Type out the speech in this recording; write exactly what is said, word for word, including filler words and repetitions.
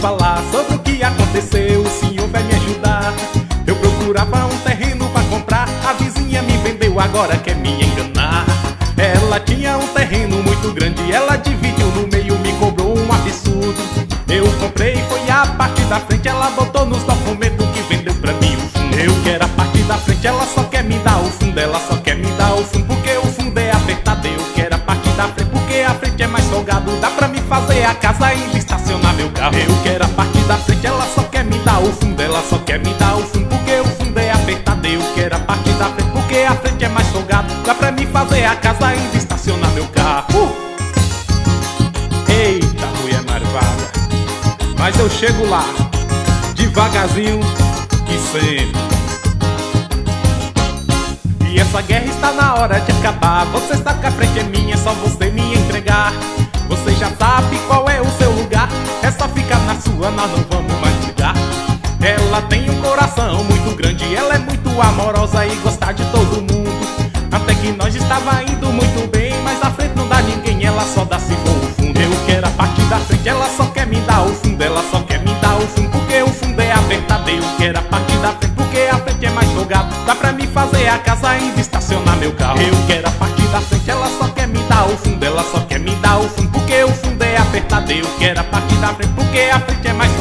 falar sobre o que aconteceu, o senhor vai me ajudar. Eu procurava um terreno pra comprar, a vizinha me vendeu, agora quer me enganar. Ela tinha um terreno muito grande, ela dividiu no meio, me cobrou um absurdo. Eu comprei, foi a parte da frente, ela botou nos documentos que vendeu pra mim o fundo. Eu quero a parte da frente, ela só quer me dar o fundo, ela só quer me dar o fundo, porque o fundo é apertado. Eu quero a parte da frente, porque a frente é mais folgado, dá pra me fazer a casa e ainda estacionar meu carro. Eu quero a parte da frente, ela só quer me dar o fundo, ela só quer me dar o fundo, porque o fundo é apertado. Eu quero a parte da frente, porque a frente é mais folgado, dá pra me fazer a casa e ainda estacionar meu carro. uh! Eita, mulher marvada, mas eu chego lá, devagarzinho e sempre. E essa guerra está na hora de acabar, você sabe que a frente é minha, é só você me entregar. Você já sabe qual é o seu lugar, é só ficar na sua, nós não vamos mais brigar. Ela tem um coração muito grande, ela é muito amorosa e gosta de todo mundo. Até que nós estava indo muito bem, mas na frente não dá ninguém, ela só dá se for o fundo. Eu quero a parte da frente, ela só quer me dar o fundo, ela só quer me dar o fundo, porque o fundo é apertado. Eu quero a parte da frente, porque a frente é mais folgado, dá pra me fazer a casa e ainda estacionar meu carro. Eu quero a parte da frente, ela só quer me dar o fundo, ela só quer me dar o fundo, porque o fundo é apertado. Eu quero a parte da frente, porque a frente é mais